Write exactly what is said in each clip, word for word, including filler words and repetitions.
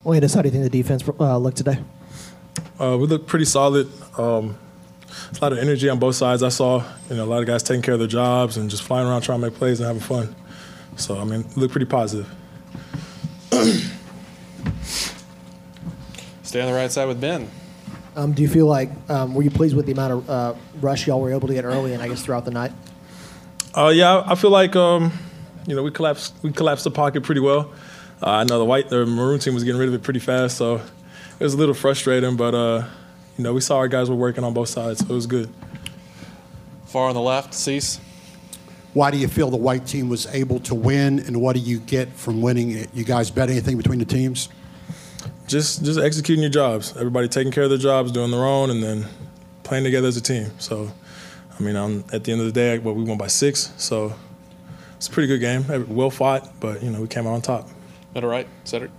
Landis, how do you think the defense uh, looked today? Uh, we looked pretty solid. Um, a lot of energy on both sides. I saw, you know, a lot of guys taking care of their jobs and just flying around trying to make plays and having fun. So, I mean, it looked pretty positive. Stay on the right side with Ben. Um, do you feel like, um, were you pleased with the amount of uh, rush y'all were able to get early and I guess throughout the night? Uh, yeah, I feel like, um, you know, we collapsed we collapsed the pocket pretty well. Uh, I know the white, the maroon team was getting rid of it pretty fast, so it was a little frustrating. But uh, you know, we saw our guys were working on both sides, so it was good. Far on the left, Cease. Why do you feel the white team was able to win, and what do you get from winning it? You guys bet anything between the teams? Just just executing your jobs. Everybody taking care of their jobs, doing their own, and then playing together as a team. So, I mean, um, at the end of the day, well, we won by six, so it's a pretty good game. Well fought, but, you know, we came out on top. Middle right, Cedric.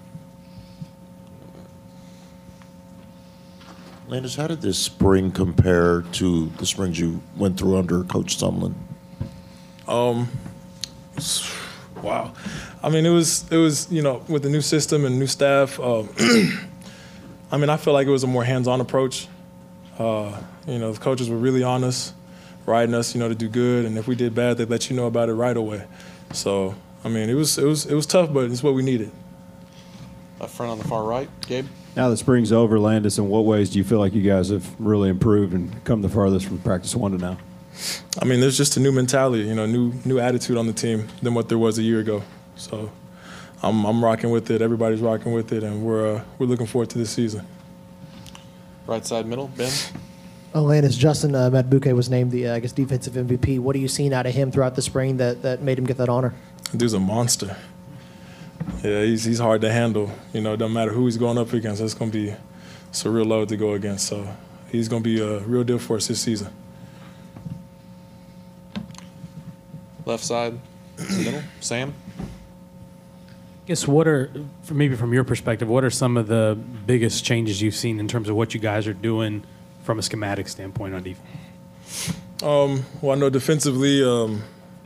Landis, how did this spring compare to the springs you went through under Coach Sumlin? Um, wow. I mean, it was, it was you know, with the new system and new staff, uh, I mean, I feel like it was a more hands-on approach. Uh, you know, the coaches were really on us, riding us, you know, to do good, and if we did bad, they'd let you know about it right away. So, I mean, it was, it was, it was tough, but it's what we needed. Up front on the far right, Gabe. Now that spring's over, Landis, in what ways do you feel like you guys have really improved and come the farthest from practice one to now? I mean, there's just a new mentality, you know, new new attitude on the team than what there was a year ago. So I'm I'm rocking with it. Everybody's rocking with it, and we're uh, we're looking forward to this season. Right side middle, Ben. Oh, Landis, Justin uh, Madubuike was named the, uh, I guess, defensive M V P. What are you seeing out of him throughout the spring that, that made him get that honor? Dude's a monster. Yeah, he's he's hard to handle. You know, it doesn't matter who he's going up against. It's going to be it's a real load to go against. So he's going to be a real deal for us this season. Left side, middle, Sam. I guess what are, maybe from your perspective, what are some of the biggest changes you've seen in terms of what you guys are doing from a schematic standpoint on defense? Um, well, I know defensively, um,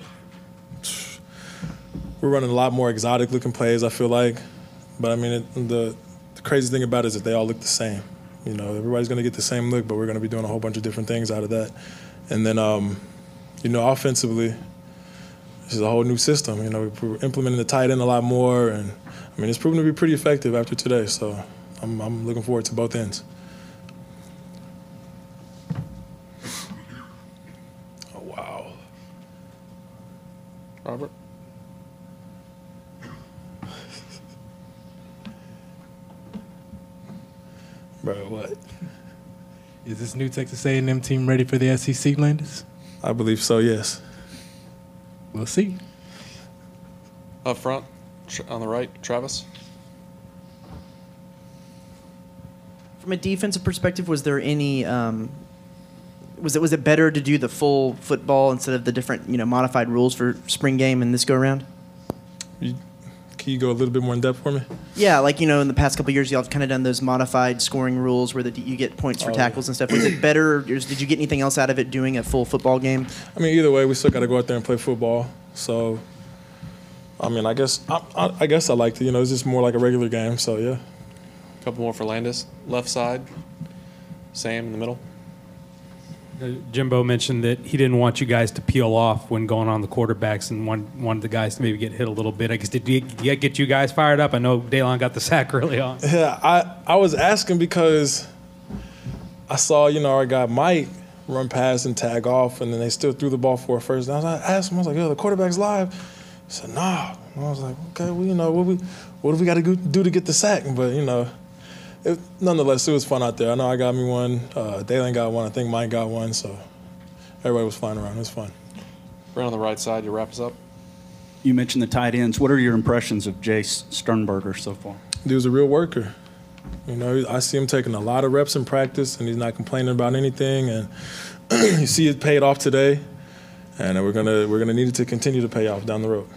we're running a lot more exotic-looking plays, I feel like. But, I mean, it, the, the crazy thing about it is that they all look the same. You know, everybody's going to get the same look, but we're going to be doing a whole bunch of different things out of that. And then, um, you know, offensively, this is a whole new system. You know, we're implementing the tight end a lot more, and I mean, it's proven to be pretty effective after today. So I'm, I'm looking forward to both ends. Oh wow, Robert. Bro, what? Is this new Texas A and M team ready for the S E C, Landis? I believe so. Yes. We'll see. Up front, on the right, Travis. From a defensive perspective, was there any um, was it was it better to do the full football instead of the different you know modified rules for spring game and this go around? You, can you go a little bit more in depth for me? Yeah, like you know, in the past couple of years, y'all have kind of done those modified scoring rules where the, you get points for oh, tackles and stuff. Was it better? Or did you get anything else out of it doing a full football game? I mean, either way, we still got to go out there and play football. So, I mean, I guess I, I, I guess I liked it. You know, it's just more like a regular game. So yeah. A couple more for Landis. Left side, Sam in the middle. Uh, Jimbo mentioned that he didn't want you guys to peel off when going on the quarterbacks and wanted, wanted the guys to maybe get hit a little bit. I guess, did you, did you get you guys fired up? I know Daylon got the sack early on. Yeah, I, I was asking because I saw, you know, our guy Mike run past and tag off, and then they still threw the ball for a first down. I asked him, I was like, yo, the quarterback's live. He said, nah. And I was like, okay, well, you know, what we what do we got to do to get the sack? But, you know, it, nonetheless, it was fun out there. I know I got me one. Uh, Daylon got one. I think Mike got one. So everybody was flying around. It was fun. Right on the right side, you wrap us up. You mentioned the tight ends. What are your impressions of Jace Sternberger so far? He was a real worker. You know, I see him taking a lot of reps in practice, and he's not complaining about anything. And you see it paid off today, and we're gonna we're gonna need it to continue to pay off down the road.